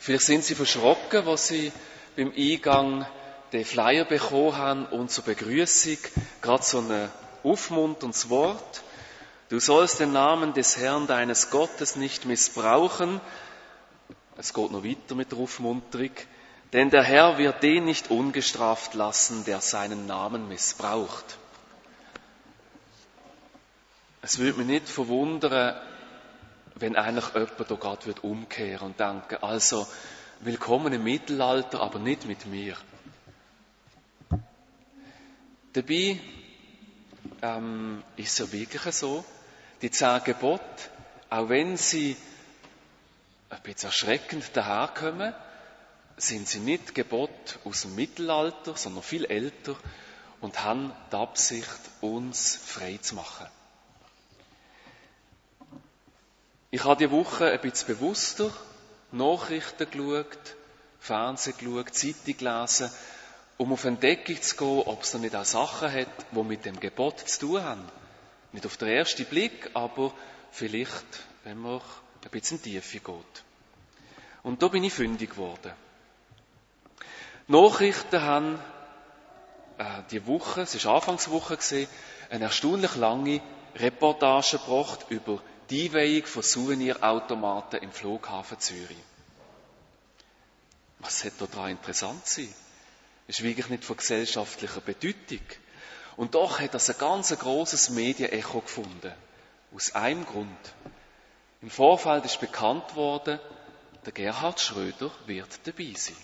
Vielleicht sind Sie verschrocken, als Sie beim Eingang den Flyer bekommen haben und zur Begrüßung gerade so ein aufmunterndes Wort. Du sollst den Namen des Herrn deines Gottes nicht missbrauchen. Es geht noch weiter mit der Aufmunterung. Denn der Herr wird den nicht ungestraft lassen, der seinen Namen missbraucht. Es würde mich nicht verwundern, wenn eigentlich jemand da gerade umkehren und denken, also willkommen im Mittelalter, aber nicht mit mir. Dabei ist es ja wirklich so, die 10 Gebote, auch wenn sie ein bisschen erschreckend daherkommen, sind sie nicht Gebote aus dem Mittelalter, sondern viel älter und haben die Absicht, uns frei zu machen. Ich habe diese Woche ein bisschen bewusster Nachrichten geschaut, Fernsehen geschaut, Zeitung gelesen, um auf Entdeckung zu gehen, ob es da nicht auch Sachen hat, die mit dem Gebot zu tun haben. Nicht auf den ersten Blick, aber vielleicht, wenn man ein bisschen in die Tiefe geht. Und da bin ich fündig geworden. Nachrichten haben die Woche, es war Anfangswoche, eine erstaunlich lange Reportage gebracht über die Einweihung von Souvenirautomaten im Flughafen Zürich. Was sollte da daran interessant sein? Das ist wirklich nicht von gesellschaftlicher Bedeutung. Und doch hat das ein ganz grosses Medienecho gefunden. Aus einem Grund. Im Vorfeld ist bekannt worden, der Gerhard Schröder wird dabei sein.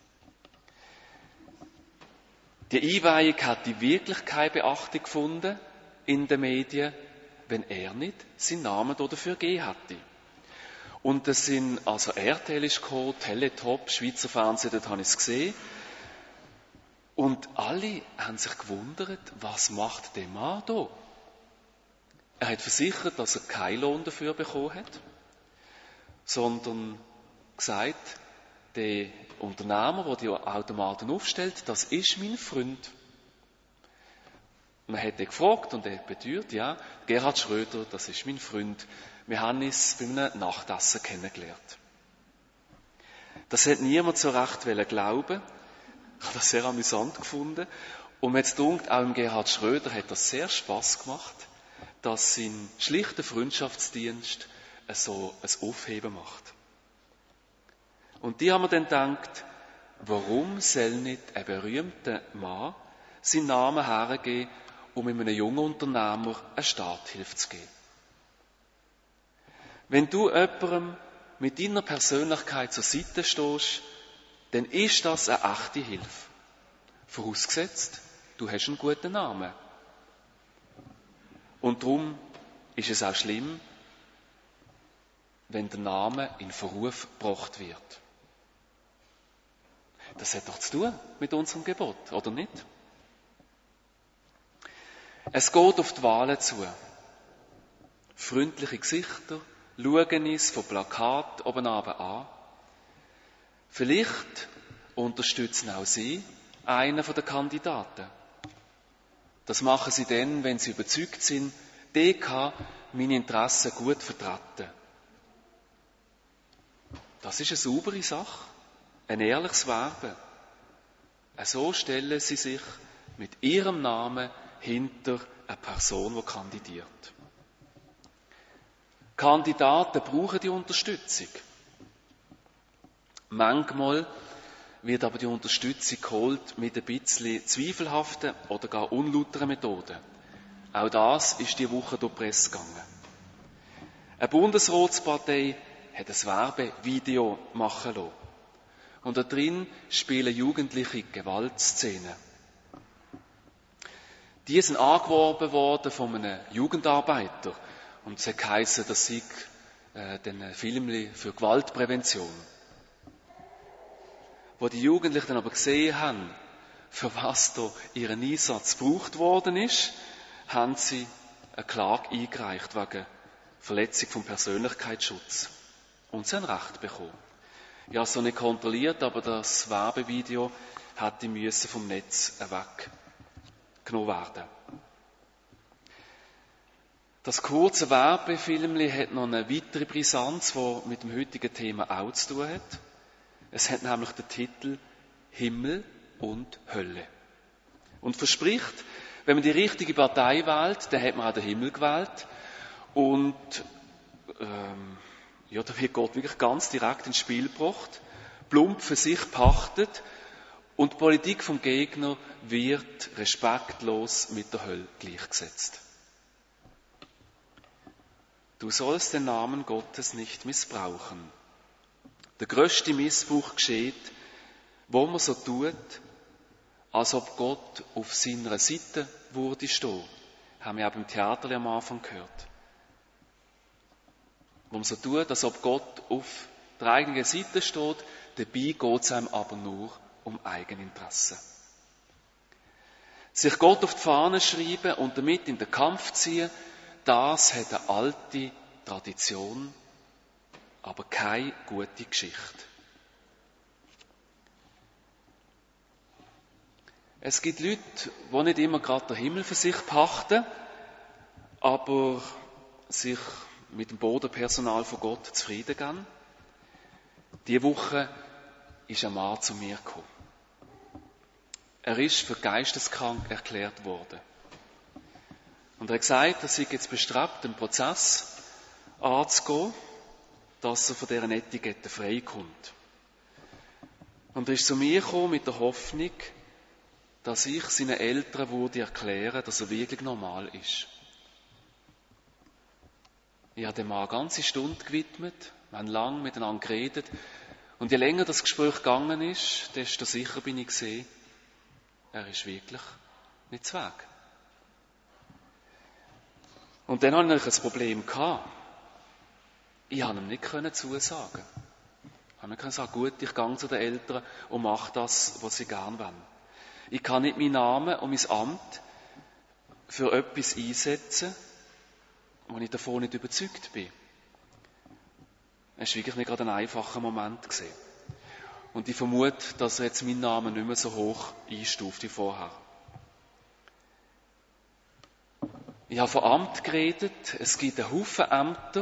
Die Einweihung hat wirklich keine Beachtung gefunden in den Medien, wenn er nicht seinen Namen dafür gegeben hätte. Und es sind also RTL ist gekommen, Teletop, Schweizer Fernsehen, dort habe ich es gesehen. Und alle haben sich gewundert, was macht der Mann da? Er hat versichert, dass er keinen Lohn dafür bekommen hat, sondern gesagt, der Unternehmer, der die Automaten aufstellt, das ist mein Freund. Man hat ihn gefragt und er beteuert, ja, Gerhard Schröder, das ist mein Freund. Wir haben uns bei einem Nachtessen kennengelernt. Das hat niemand so recht glauben. Ich habe das sehr amüsant gefunden. Und mir jetzt dunkt, auch im Gerhard Schröder hat das sehr Spass gemacht, dass sein schlichter Freundschaftsdienst so ein Aufheben macht. Und die haben mir dann gedacht, warum soll nicht ein berühmter Mann seinen Namen hergeben, um einem jungen Unternehmer eine Starthilfe zu geben? Wenn du jemandem mit deiner Persönlichkeit zur Seite stehst, dann ist das eine echte Hilfe. Vorausgesetzt, du hast einen guten Namen. Und darum ist es auch schlimm, wenn der Name in Verruf gebracht wird. Das hat doch zu tun mit unserem Gebot, oder nicht? Es geht auf die Wahlen zu. Freundliche Gesichter schauen uns von Plakat oben runter an. Vielleicht unterstützen auch Sie einen der Kandidaten. Das machen Sie dann, wenn Sie überzeugt sind, der kann meine Interessen gut vertreten. Das ist eine saubere Sache, ein ehrliches Werben. So stellen Sie sich mit Ihrem Namen hinter eine Person, die kandidiert. Kandidaten brauchen die Unterstützung. Manchmal wird aber die Unterstützung geholt mit ein bisschen zweifelhaften oder gar unlauteren Methoden. Auch das ist die Woche durch die Presse gegangen. Eine Bundesratspartei hat ein Werbevideo machen lassen. Und da drin spielen Jugendliche Gewaltszenen. Die sind angeworben worden von einem Jugendarbeiter. Und es hat geheissen, das sei ein Film für Gewaltprävention. Wo die Jugendlichen dann aber gesehen haben, für was da ihren Einsatz gebraucht worden ist, haben sie eine Klage eingereicht wegen Verletzung vom Persönlichkeitsschutz. Und sie haben Recht bekommen. Ich habe es noch nicht kontrolliert, aber das Werbevideo hätte vom Netz weggenommen werden. Das kurze Werbefilmchen hat noch eine weitere Brisanz, die mit dem heutigen Thema auch zu tun hat. Es hat nämlich den Titel Himmel und Hölle. Und verspricht, wenn man die richtige Partei wählt, dann hat man auch den Himmel gewählt. Und da wird Gott wirklich ganz direkt ins Spiel gebracht, plump für sich pachtet und die Politik vom Gegner wird respektlos mit der Hölle gleichgesetzt. Du sollst den Namen Gottes nicht missbrauchen. Der grösste Missbrauch geschieht, wo man so tut, als ob Gott auf seiner Seite würde stehen. Haben wir auch beim Theater am Anfang gehört. Wo man so tut, als ob Gott auf der eigenen Seite steht, dabei geht es einem aber nur um Eigeninteresse. Sich Gott auf die Fahne schreiben und damit in den Kampf ziehen, das hat eine alte Tradition, aber keine gute Geschichte. Es gibt Leute, die nicht immer gerade den Himmel für sich pachten, aber sich mit dem Bodenpersonal von Gott zufrieden geben. Diese Woche ist ein Mann zu mir gekommen. Er ist für geisteskrank erklärt worden. Und er hat gesagt, er sei jetzt bestrebt, einen Prozess anzugehen, dass er von dieser Etikette freikommt. Und er ist zu mir gekommen mit der Hoffnung, dass ich seinen Eltern würde erklären, dass er wirklich normal ist. Ich habe dem Mann eine ganze Stunde gewidmet, wir haben lange miteinander geredet. Und je länger das Gespräch gegangen ist, desto sicher bin ich gesehen, er ist wirklich nicht zu Weg. Und dann hatte ich ein Problem gehabt. Ich konnte ihm nicht zusagen. Ich konnte nicht sagen, gut, ich gehe zu den Eltern und mache das, was sie gerne wollen. Ich kann nicht meinen Namen und mein Amt für etwas einsetzen, wo ich davon nicht überzeugt bin. Es war wirklich nicht gerade ein einfacher Moment gewesen. Und ich vermute, dass er jetzt meinen Namen nicht mehr so hoch einstuft wie vorher. Ich habe von Amt geredet. Es gibt einen Haufen Ämter.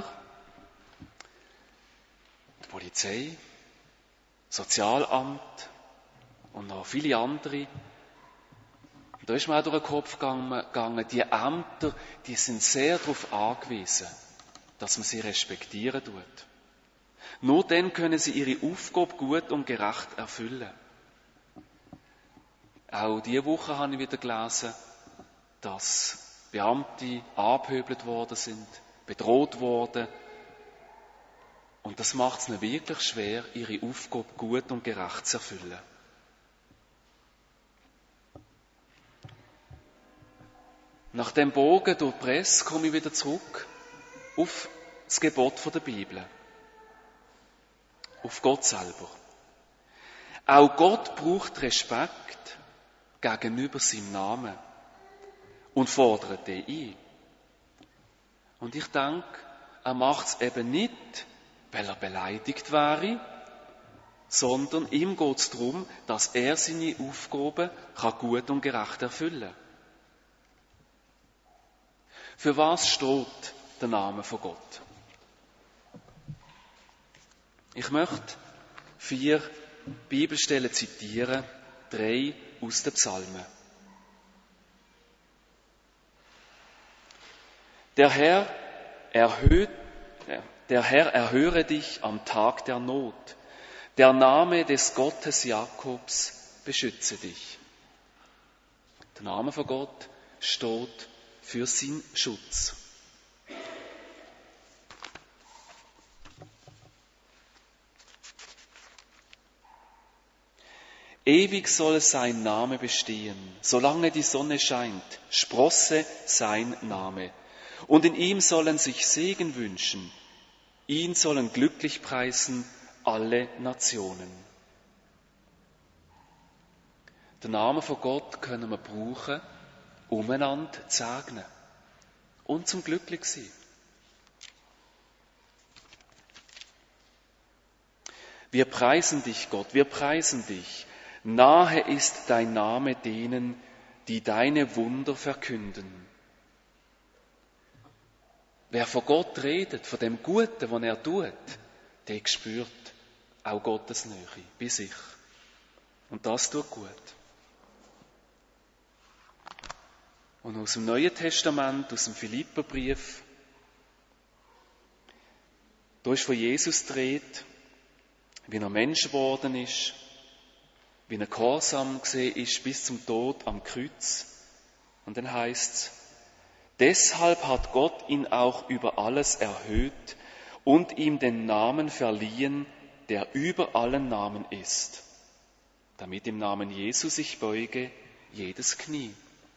Die Polizei, Sozialamt und noch viele andere. Da ist mir auch durch den Kopf gegangen, die Ämter, die sind sehr darauf angewiesen, dass man sie respektieren tut. Nur dann können sie ihre Aufgabe gut und gerecht erfüllen. Auch diese Woche habe ich wieder gelesen, dass Beamte angepöbelt worden sind, bedroht worden. Und das macht es ihnen wirklich schwer, ihre Aufgabe gut und gerecht zu erfüllen. Nach dem Bogen durch die Presse komme ich wieder zurück auf das Gebot der Bibel. Auf Gott selber. Auch Gott braucht Respekt gegenüber seinem Namen und fordert den ein. Und ich denke, er macht es eben nicht, weil er beleidigt wäre, sondern ihm geht es darum, dass er seine Aufgaben gut und gerecht erfüllen kann. Für was steht der Name von Gott? Ich möchte 4 Bibelstellen zitieren, 3 aus den Psalmen. Der Herr erhöre dich am Tag der Not. Der Name des Gottes Jakobs beschütze dich. Der Name von Gott steht für seinen Schutz. Ewig soll sein Name bestehen, solange die Sonne scheint, sprosse sein Name. Und in ihm sollen sich Segen wünschen, ihn sollen glücklich preisen alle Nationen. Den Namen von Gott können wir brauchen, um einander zu segnen und zum glücklich sein. Wir preisen dich, Gott, wir preisen dich. Nahe ist dein Name denen, die deine Wunder verkünden. Wer von Gott redet, von dem Guten, was er tut, der spürt auch Gottes Nähe bei sich. Und das tut gut. Und aus dem Neuen Testament, aus dem Philipperbrief, da ist von Jesus die Rede, wie er Mensch geworden ist, wie er gehorsam gesehen ist bis zum Tod am Kreuz. Und dann heißt's: Deshalb hat Gott ihn auch über alles erhöht und ihm den Namen verliehen, der über allen Namen ist, damit im Namen Jesu sich beuge jedes Knie.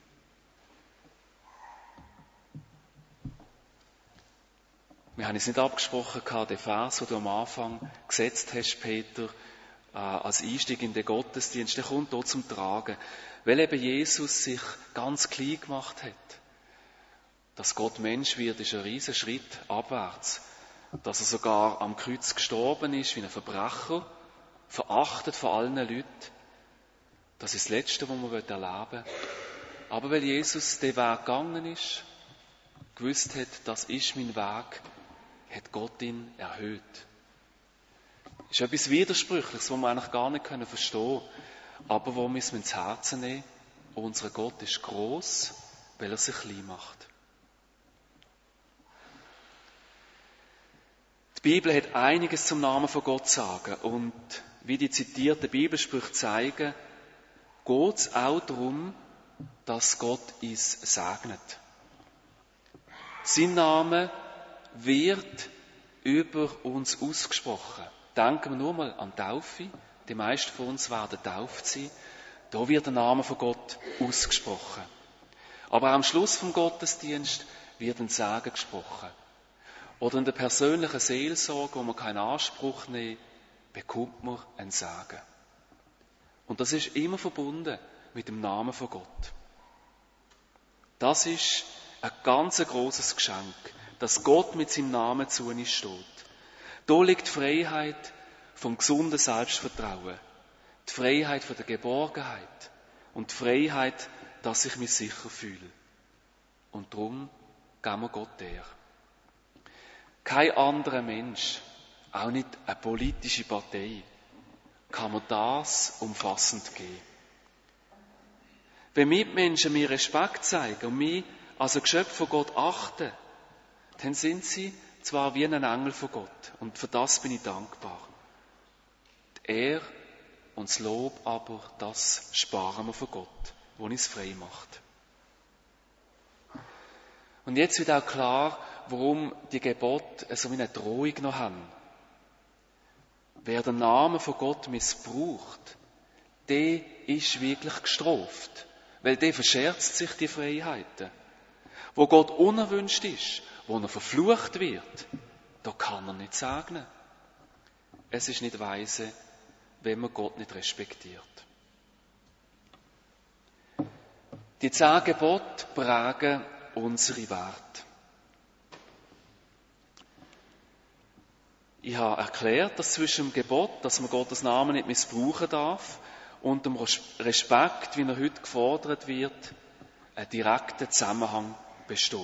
Wir haben es nicht abgesprochen, den Vers, den du am Anfang gesetzt hast, Peter, als Einstieg in den Gottesdienst, der kommt dort zum Tragen, weil eben Jesus sich ganz klein gemacht hat. Dass Gott Mensch wird, ist ein riesen Schritt abwärts. Dass er sogar am Kreuz gestorben ist, wie ein Verbrecher, verachtet von allen Leuten, das ist das Letzte, was man erleben will. Aber weil Jesus den Weg gegangen ist, gewusst hat, das ist mein Weg, hat Gott ihn erhöht. Das ist etwas Widersprüchliches, was wir eigentlich gar nicht verstehen können, aber wo wir es ins Herzen nehmen. Unser Gott ist gross, weil er sich klein macht. Die Bibel hat einiges zum Namen von Gott zu sagen und wie die zitierten Bibelsprüche zeigen, geht es auch darum, dass Gott uns segnet. Sein Name wird über uns ausgesprochen. Denken wir nur mal an die Taufe. Die meisten von uns werden getauft sein. Da wird der Name von Gott ausgesprochen. Aber auch am Schluss vom Gottesdienst wird ein Segen gesprochen. Oder in der persönlichen Seelsorge, wo man keinen Anspruch nimmt, bekommt man ein Segen. Und das ist immer verbunden mit dem Namen von Gott. Das ist ein ganz grosses Geschenk, dass Gott mit seinem Namen zu uns steht. Da liegt die Freiheit vom gesunden Selbstvertrauen, die Freiheit von der Geborgenheit und die Freiheit, dass ich mich sicher fühle. Und darum geben wir Gott Ehre. Kein anderer Mensch, auch nicht eine politische Partei, kann mir das umfassend geben. Wenn Mitmenschen mir Respekt zeigen und mich als ein Geschöpf von Gott achten, dann sind sie zwar wie ein Engel von Gott und für das bin ich dankbar. Die Ehre und das Lob aber, das sparen wir von Gott, wo uns frei macht. Und jetzt wird auch klar, warum die Gebote so eine Drohung noch haben. Wer den Namen von Gott missbraucht, der ist wirklich gestraft, weil der verscherzt sich die Freiheiten. Wo Gott unerwünscht ist, wo er verflucht wird, da kann er nicht segnen. Es ist nicht weise, wenn man Gott nicht respektiert. Die 10 Gebote prägen unsere Werte. Ich habe erklärt, dass zwischen dem Gebot, dass man Gottes Namen nicht missbrauchen darf, und dem Respekt, wie er heute gefordert wird, ein direkter Zusammenhang besteht.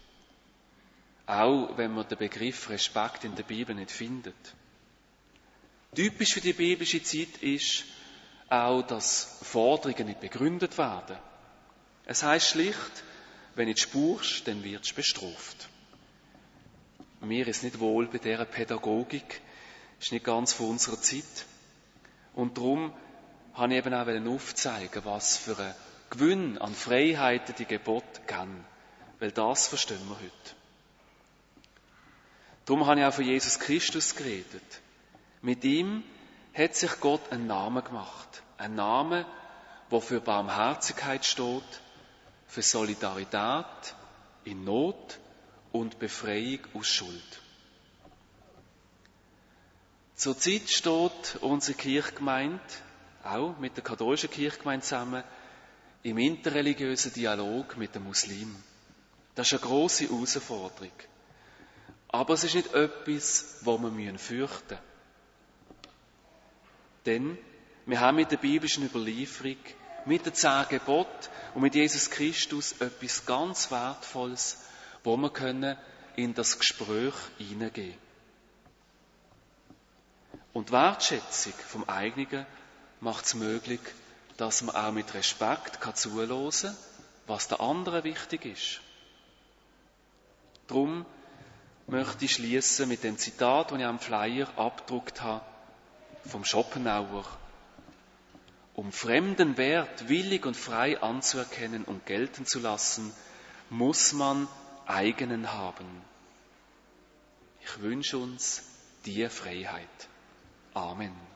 Auch wenn man den Begriff Respekt in der Bibel nicht findet. Typisch für die biblische Zeit ist auch, dass Forderungen nicht begründet werden. Es heisst schlicht, wenn du nicht spurst, dann wirst du bestraft. Mir ist nicht wohl bei dieser Pädagogik, ist nicht ganz von unserer Zeit. Und darum habe ich eben auch aufzeigen, was für ein Gewinn an Freiheiten die Gebote geben. Weil das verstehen wir heute. Darum habe ich auch von Jesus Christus geredet. Mit ihm hat sich Gott einen Namen gemacht. Ein Name, der für Barmherzigkeit steht, für Solidarität in Not und Befreiung aus Schuld. Zurzeit steht unsere Kirchgemeinde, auch mit der katholischen Kirchgemeinde zusammen, im interreligiösen Dialog mit den Muslimen. Das ist eine grosse Herausforderung. Aber es ist nicht etwas, das wir fürchten müssen. Denn wir haben mit der biblischen Überlieferung, mit den 10 Geboten und mit Jesus Christus etwas ganz Wertvolles, wo wir in das Gespräch hineingehen können. Und die Wertschätzung vom Eigenen macht es möglich, dass man auch mit Respekt zuhören kann, was der anderen wichtig ist. Darum möchte ich schließen mit dem Zitat, das ich am Flyer abgedruckt habe, vom Schopenhauer. Um fremden Wert willig und frei anzuerkennen und gelten zu lassen, muss man eigenen haben. Ich wünsche uns diese Freiheit. Amen.